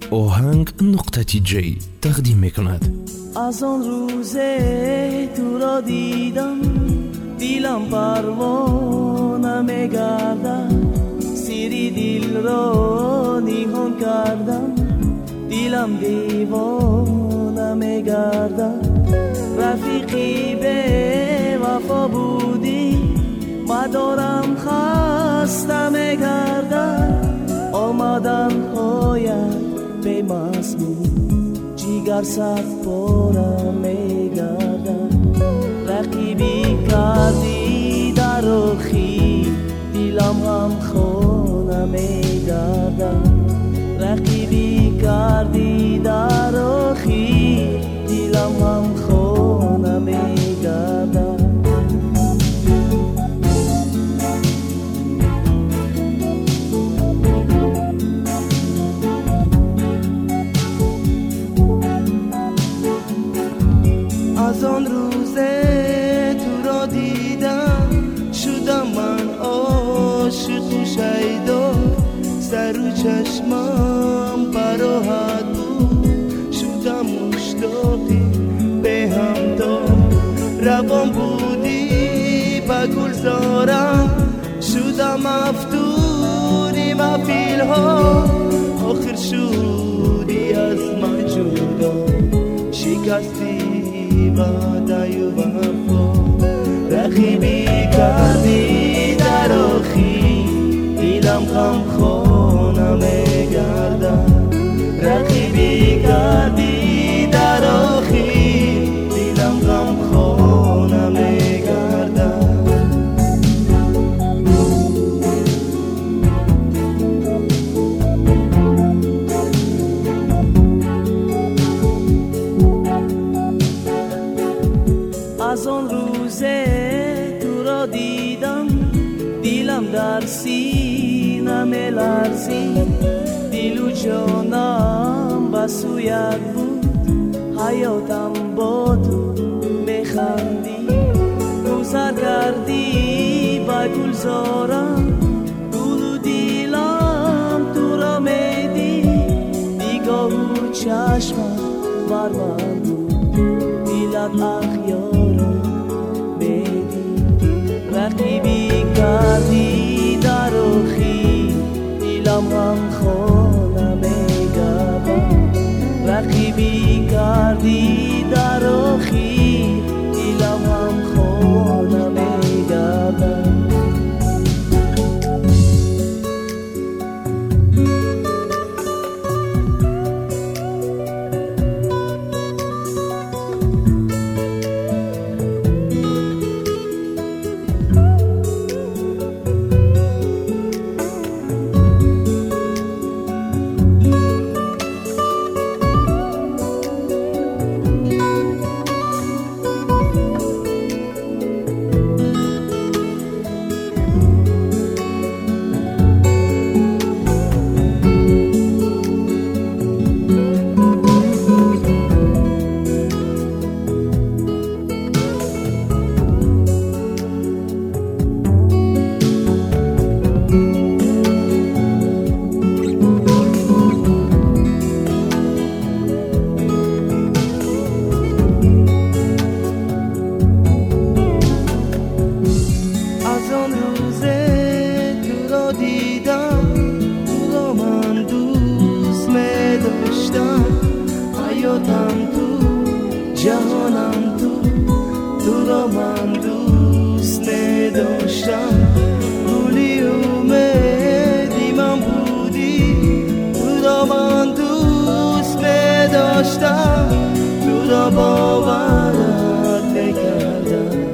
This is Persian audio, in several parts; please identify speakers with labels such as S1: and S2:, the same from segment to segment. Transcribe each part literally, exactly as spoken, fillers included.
S1: آهنگ نقطه جی تقدیم میکند.
S2: از آن روزه تو را دیدم، دیلم پروانه میگردد، سیری دل را نیهان کردم، دیلم دیوانه میگردد. رفیقی به وفا بودی، مدارم خسته میگردد، آمدن هایت به مضمون جیگر صد پاره میگردد. رقیبی کردی در رخی، دیلم هم خانه میگردد. رقیبی کردی در رخی، دیلم هم خانه میگردد. از آن روزه تو را دیدم، شدم من عاشق و شیدا، سر و چشمم براحت بود، شدم مشتاقی به همدم. روان بودی به گلزارم، شدم مفتونی مفیل ها، آخر شدی از من جدا، شکستی وعده و وفا. رقیبی کردی در آخی، دیلم غم خانه میگردد. رقیبی کردی در آخی، دیلم غم خانه میگردد. از آن روزه تو را دیدم، دیلم در سینه میلرزید، دل و جانم به سویت بود، حیاتم با تو میخندی. گذر کردی به گلزارم، گل و دیلم تو را میدید، نگاه و چشمم بر من بود، دیلت اخیارم میدید. رقیبی کردی در رخی، دیلم هم خانه میگردد. رقیبی کردی در رخی، دیلم هم خانه میگردد. حیاتم تو، جهانم تو، تو را من دوست نداشتم. گلی اومدی من بودی، تو را من دوست نداشتم، تو را باورت نکردم،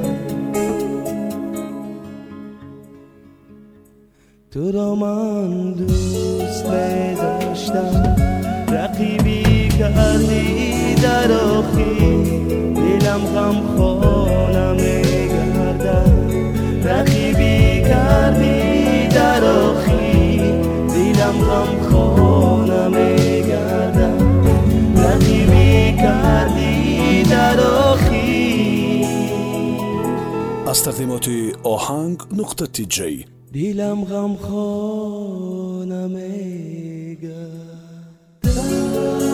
S2: تو را من دوست نداشتم. رقیبی کردی در آخی، دلم غم خانه میگردد. رقیبی کردی در آخی، دلم غم خانه میگردد. رقیبی کردی در آخی.
S1: از تقدیمات آهنگ نقطه جی،
S2: دیلم غم خانه میگردد. داشتم